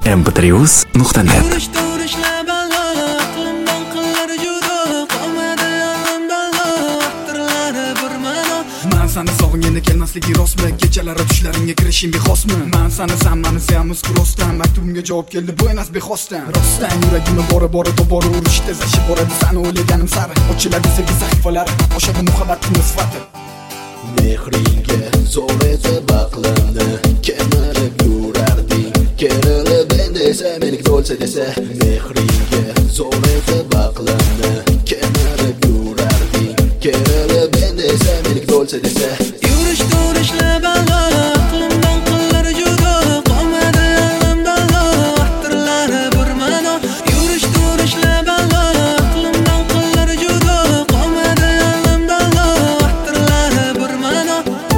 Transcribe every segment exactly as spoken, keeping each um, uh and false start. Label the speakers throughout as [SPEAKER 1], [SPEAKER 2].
[SPEAKER 1] em p tre uz nuqta net.
[SPEAKER 2] Man seni sog'inganda kelmasligi rostmi? Kechalari tushlaringga kirishing bexosmi? Man seni sammani sevamiz rostdan. Maktubimga javob keldi, bu emas bexosdan. Rostdan yuragimni bora bora tobora urish tezlashib boradi. Seni o'ylaganim sari ochiladi sevgi sahifalari, oshadi muhabbatning sifati.
[SPEAKER 3] Mehringga zo'r edi baqlandi, kemirib yurarding. Kerilib desa, meniki bo'lsa desa. Mehringga zo'r edi baqlandi, kemirib yurarding. Kerilib desa, meniki bo'lsa desa.
[SPEAKER 4] Yurish turishlar balo, aqlimdan qillar judo, qolmadi alamdan xatirlari bir ma'no. Yurish turishlar balo, aqlimdan qillar judo, qolmadi alamdan xatirlari bir ma'no.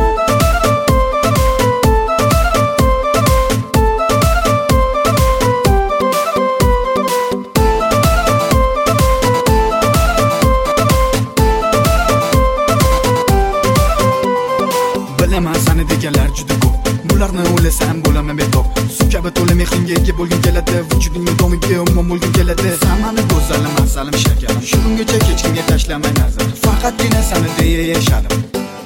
[SPEAKER 2] Bilaman seni deganlar juda ko'p. Bularni o'ylasam bo'laman betob. Suv kabi to'la mehringga ega bo'lgim keladi, vujudingning domiga umuman bo'lgim keladi. Sen meni go'zalim, asalim, shakarim. Shu kungacha hech kimga tashlamay nazar. Faqatgina seni deya yashadim.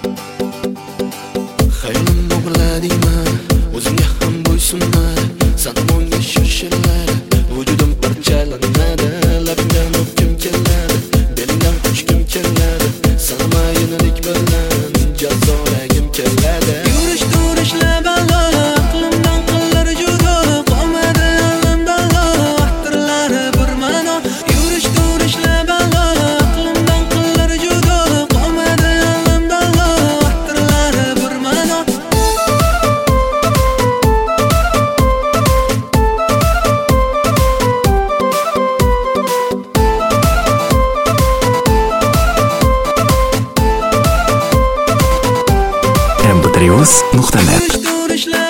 [SPEAKER 3] Xayolim o'g'irladingmi? O'zimga ham bo'ysunmadi. Sana menga shoshiladi. Vujudim parchalanadi. Labingdan o'pkim keladi. Belingdan quchkim keladi. Sana mayinlik bilan jazolagim keladi.
[SPEAKER 4] Yurish turishlar balo, aqlimdan qillar judo, qolmadi alamdan xatirlari bir ma'no. Yurish turishlar balo, aqlimdan qillar judo, qolmadi alamdan xatirlari bir ma'no.
[SPEAKER 1] em p tre uz nuqta net.
[SPEAKER 4] Yurish turishlar